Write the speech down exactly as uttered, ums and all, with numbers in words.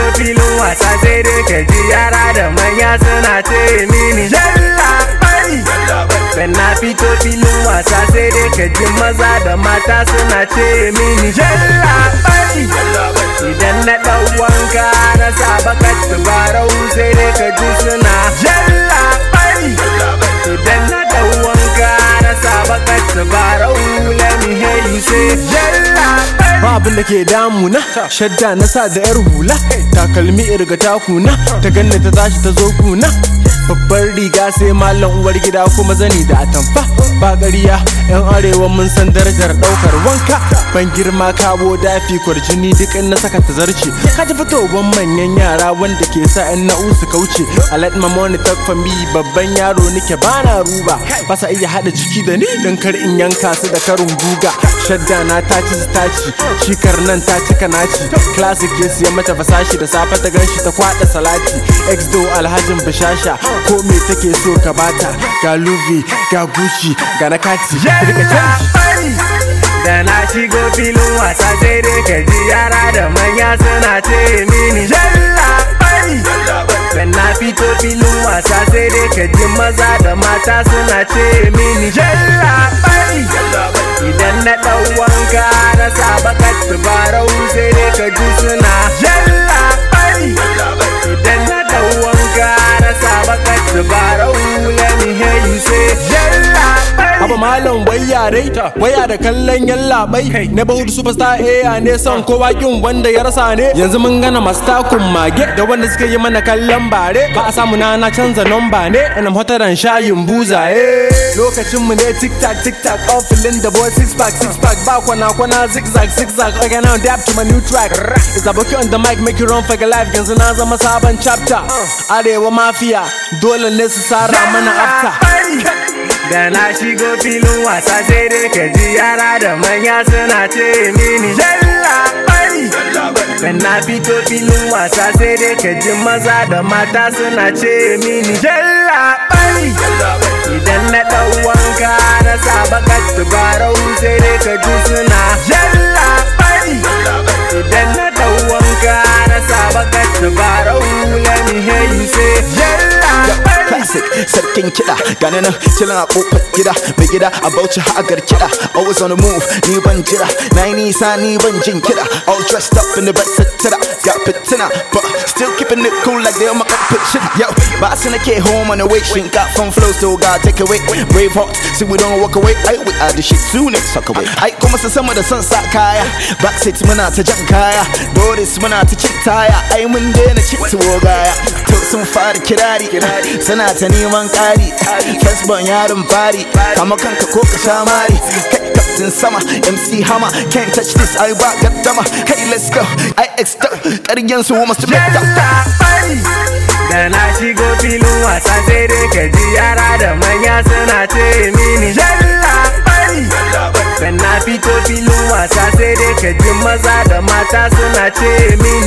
filin wasa sai dai ka ji yara da manya suna ce mini yalla bai. Dan na fito filin wasa sai dai ka ji maza da mata suna ce mini yalla bai. Idan na ɗau wanka na sa bakar tubarau sai dai ka ji suna yalla bai. Idan na ɗau wanka na sa bakar tubarau let me hear you say yalla bai. Ba abin da ke damuna, shadda na sa da yar hula, takalmi irga takuna, ta ganna ta tashi ta zo kuna. Babbar riga sai malam uwar gida kuma zani da atamfa. Ba ƙarya yan arewa mun san darajar ɗaukar wanka. Ban girma kawo dafi kwarjini duk in na saka ta zarce. Ka ji fitowar manyan yara wanda ke sa yan na'u su kauce. I let my money talk for me, babban yaro nike bana ruba. Ba sa iya haɗa jiki da ni don kar in yanka su da karin guga. Shadda na ta ci ta ci, shikar nan ta cika naci. Classic ya siya mata fasashi da safe ta ganshi ta kwaɗa salati. Ex-do alhajin bishasha ko me take so ka bata. Ga Louis, ga Gucci, ga na kati. Da na shigo filin wasa sai dai ka ji yara da manya suna ce mini yalla bai. Dan na fito filin wasa sai dai ka ji maza da mata suna ce mini yalla bai. Idan na ɗau wanka na sa bakar tubarau sai dai ka ji suna yalla bai. Idan na ɗau wanka na sa bakar tubarau let me hear you say yalla bai. Haba malam waya dai, waya da kallon yalla bai. Na bahudu superstar eya ne son kowa kin wanda ya rasa ne. Yanzu mun gana masu takun mage da wanda suka yi mana kallon bare. Ba a samu na na canza number ne, and I'm hotter than shayin buzaye. Lokacin mu ne tic tac tic tac, off filin da boy six pack six pack. Ba kwana kwana zigzag zigzag. Okay now dab to my new track. It's a bucket on the mic, make you run for your life. Yanzu na zama sabon chapter. Arewa mafia, dole ne su sara mana after. Da na shigo filin wasa sai dai ka ji yara da manya suna ce mini yalla bai. Dan na fito filin wasa sai dai ka ji maza da mata suna ce mini yalla bai. Idan na ɗau wanka na sa bakar tubarau sai dai ka ji suna yalla bai. Idan na ɗau wanka na sa bakar tubarau let me hear you say yalla bai. Classic, sarkin kiɗa, gane nan chillin a ƙofar gida, mai gida a Bauchi hagar kiɗa, always on the move, ni ban jira, na yi nisa ni ban jin kiɗa, all dressed up in the best sutura, got fitina, but still keeping it cool like they on my carpet shit. Yo, ba su nake home on the way, shrink got from flow, still got take away, brave heart, see we don't walk away, I we are the shit soon next suck away. I kuma su sama da son sa kaya, backseat muna ta jan kaya, Doris muna ta cin taya, ai mun daina cin tuwo gaya, to sun fara kirari, suna ta neman ƙari, fasban yaron fari, kama kanka ko ka sha mari. Hey, Captain Sama, M C Hammer, can't touch this, I ba gaddama. Hey, let's go, I extra, ƙaryan su must be Da na shigo filin wasa sai dai ka ji yara da manya suna ce mini yalla bai. Dan na fito filin wasa sai dai ka ji maza da mata suna ce mini